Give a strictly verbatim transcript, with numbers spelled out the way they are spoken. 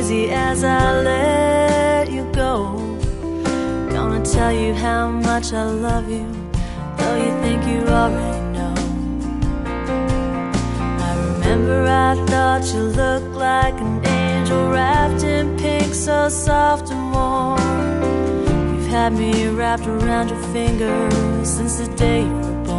easy as I let you go. Gonna tell you how much I love you, though you think you already know. I remember I thought you looked like an angel wrapped in pink, so soft and warm. You've had me wrapped around your finger since the day you were born.